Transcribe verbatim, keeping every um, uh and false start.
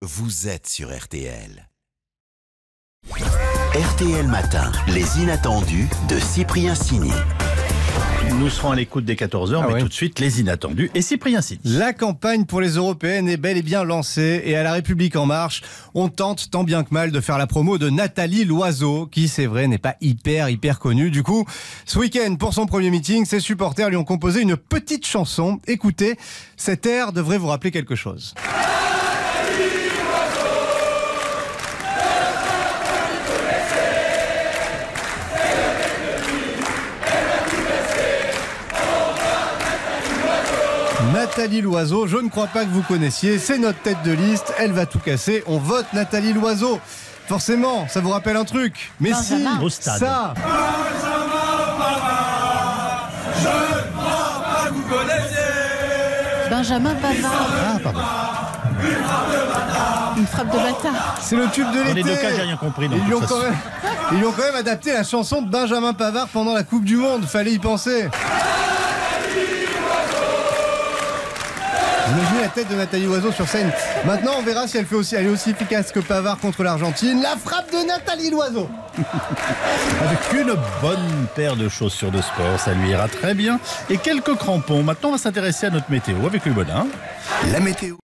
vous êtes sur R T L. R T L Matin, les inattendus de Cyprien Signy. Nous serons à l'écoute des quatorze heures, ah mais oui. Tout de suite, les inattendus et Cyprien Signy. La campagne pour les européennes est bel et bien lancée et à La République En Marche, on tente tant bien que mal de faire la promo de Nathalie Loiseau, qui, c'est vrai, n'est pas hyper, hyper connue. Du coup, ce week-end, pour son premier meeting, ses supporters lui ont composé une petite chanson. Écoutez, cet air devrait vous rappeler quelque chose. Nathalie Loiseau, je ne crois pas que vous connaissiez, c'est notre tête de liste, elle va tout casser, on vote Nathalie Loiseau. Forcément, ça vous rappelle un truc, mais Benjamin. si, Au stade. Ça Benjamin Pavard, je ne crois pas que vous connaissiez. Benjamin Pavard. Ah, pardon. Une frappe de bâtard. C'est le tube de l'été. Dans les deux cas, j'ai rien compris. Ils lui ont quand même, ils lui ont quand même adapté la chanson de Benjamin Pavard pendant la Coupe du Monde, fallait y penser. Imaginez la tête de Nathalie Loiseau sur scène. Maintenant, on verra si elle, fait aussi, elle est aussi efficace que Pavard contre l'Argentine. La frappe de Nathalie Loiseau. Avec une bonne paire de chaussures de sport, ça lui ira très bien. Et quelques crampons. Maintenant, on va s'intéresser à notre météo avec le bonheur. La météo.